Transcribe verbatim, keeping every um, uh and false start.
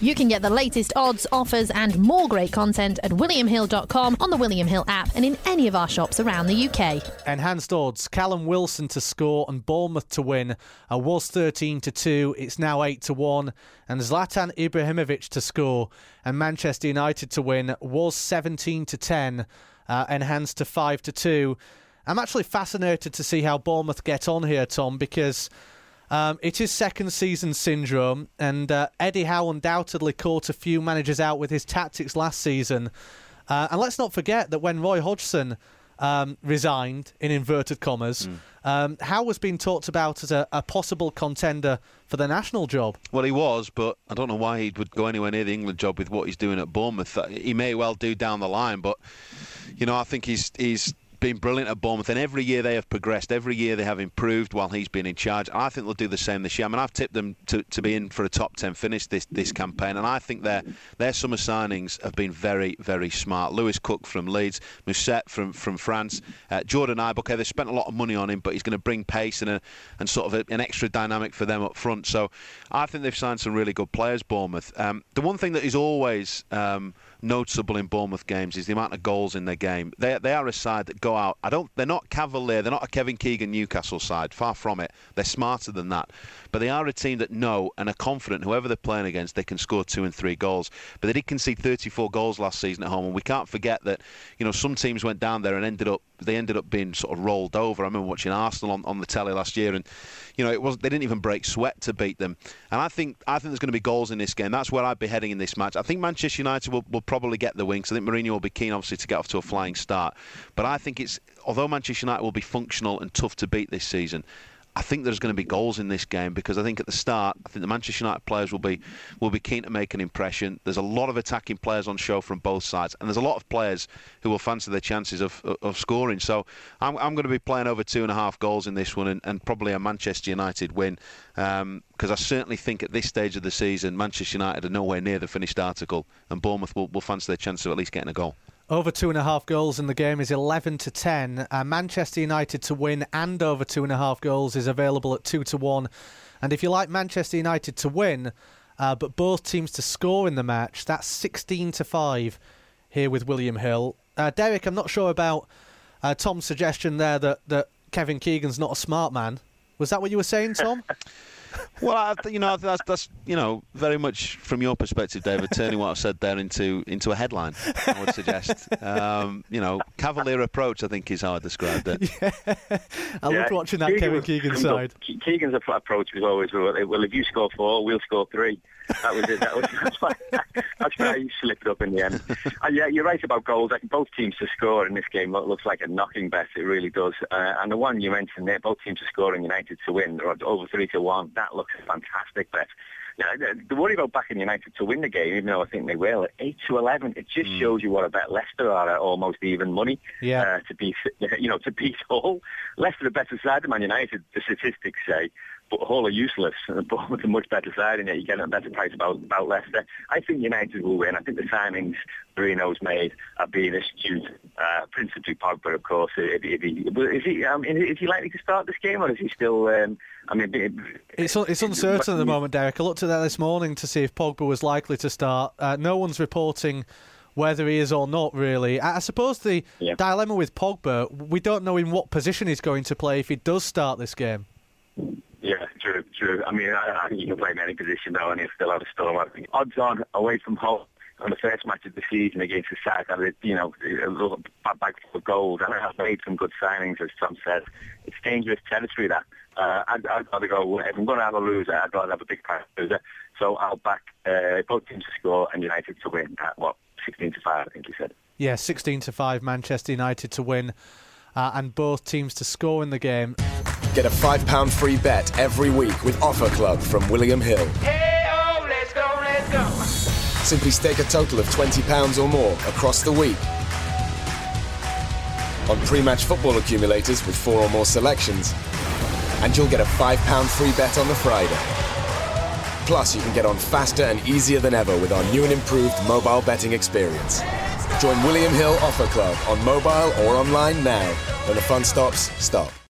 You can get the latest odds, offers and more great content at william hill dot com, on the William Hill app and in any of our shops around the U K. Enhanced odds, Callum Wilson to score and Bournemouth to win uh, was thirteen to two, it's now eight to one, and Zlatan Ibrahimovic to score and Manchester United to win was seventeen to ten, uh, enhanced to five to two. I'm actually fascinated to see how Bournemouth get on here, Tom, because Um, it is second season syndrome, and uh, Eddie Howe undoubtedly caught a few managers out with his tactics last season. Uh, and let's not forget that when Roy Hodgson um, resigned, in inverted commas, mm. um, Howe was being talked about as a, a possible contender for the national job. Well, he was, but I don't know why he would go anywhere near the England job with what he's doing at Bournemouth. He may well do down the line, but, you know, I think he's he's... been brilliant at Bournemouth, and every year they have progressed, every year they have improved while he's been in charge. I think they'll do the same this year. I mean, I've tipped them to, to be in for a top ten finish this, this campaign, and I think their their summer signings have been very, very smart. Lewis Cook from Leeds, Musset from, from France, uh, Jordan Ibe, okay, they've spent a lot of money on him, but he's going to bring pace and, a, and sort of a, an extra dynamic for them up front. So I think they've signed some really good players, Bournemouth. Um, the one thing that is always um, noticeable in Bournemouth games is the amount of goals in their game. They they are a side that go out. I don't. They're not cavalier. They're not a Kevin Keegan Newcastle side. Far from it. They're smarter than that. But they are a team that know and are confident whoever they're playing against, they can score two and three goals. But they did concede thirty-four goals last season at home, and we can't forget that. You know, some teams went down there and ended up. They ended up being sort of rolled over. I remember watching Arsenal on, on the telly last year, and you know it was they didn't even break sweat to beat them. And I think I think there's going to be goals in this game. That's where I'd be heading in this match. I think Manchester United will, will probably get the win. I think Mourinho will be keen, obviously, to get off to a flying start. But I think it's although Manchester United will be functional and tough to beat this season, I think there's going to be goals in this game because I think at the start, I think the Manchester United players will be will be keen to make an impression. There's a lot of attacking players on show from both sides, and there's a lot of players who will fancy their chances of of scoring. So I'm I'm going to be playing over two and a half goals in this one, and, and probably a Manchester United win. Um, because I certainly think at this stage of the season, Manchester United are nowhere near the finished article, and Bournemouth will, will fancy their chance of at least getting a goal. Over two and a half goals in the game is eleven to ten. Uh, Manchester United to win and over two and a half goals is available at two to one. And if you like Manchester United to win, uh, but both teams to score in the match, that's sixteen to five here with William Hill. Uh, Derek, I'm not sure about uh, Tom's suggestion there that, that Kevin Keegan's not a smart man. Was that what you were saying, Tom? Well, I, you know, that's that's you know very much from your perspective, David, turning what I've said there into into a headline. I would suggest, um, you know, cavalier approach. I think is how I described it. Yeah. I loved yeah. watching that Keegan Kevin Keegan side. Keegan's approach was always, well, if you score four, we'll score three. That was it. That was that's why, that's why he slipped up in the end. And yeah, you're right about goals. Like both teams to score in this game looks like a knocking bet. It really does. Uh, and the one you mentioned there, both teams to score and United to win, or over three to one. That looks a fantastic bet. Yeah, the, the worry about backing United to win the game, even though I think they will, at eight to eleven, it just mm. shows you what a bet Leicester are at almost even money. Yeah. Uh, to beat, you know, to beat Hull. Leicester are better side than Man United, the statistics say. But Hull are useless, but with a much better side, and yet you get a better price about, about Leicester. I think United will win. I think the signings Mourinho's made are being astute. Uh, principally Pogba, of course. If, if he, is he um, is he likely to start this game, or is he still? Um, I mean, it, it's it's uncertain at the moment, Derek. I looked at that this morning to see if Pogba was likely to start. Uh, no one's reporting whether he is or not, really. I, I suppose the yeah. dilemma with Pogba, we don't know in what position he's going to play if he does start this game. Yeah, true, true. I mean, I, I think you can play in any position though, and he'll still have a storm. I think odds on away from home on the first match of the season against the side that it, you know, a little bag full of gold, and I have made some good signings, as Tom said. It's dangerous territory that. Uh, I'd, I'd rather go. If I'm going to have a loser, I'd rather have a big price loser. So I'll back uh, both teams to score and United to win at what sixteen to five, I think you said. Yeah, sixteen to five, Manchester United to win, uh, and both teams to score in the game. Get a five pound free bet every week with Offer Club from William Hill. Hey, oh, let's go, let's go. Simply stake a total of twenty pounds or more across the week on pre-match football accumulators with four or more selections, and you'll get a five pound free bet on the Friday. Plus, you can get on faster and easier than ever with our new and improved mobile betting experience. Join William Hill Offer Club on mobile or online now. When the fun stops, stop.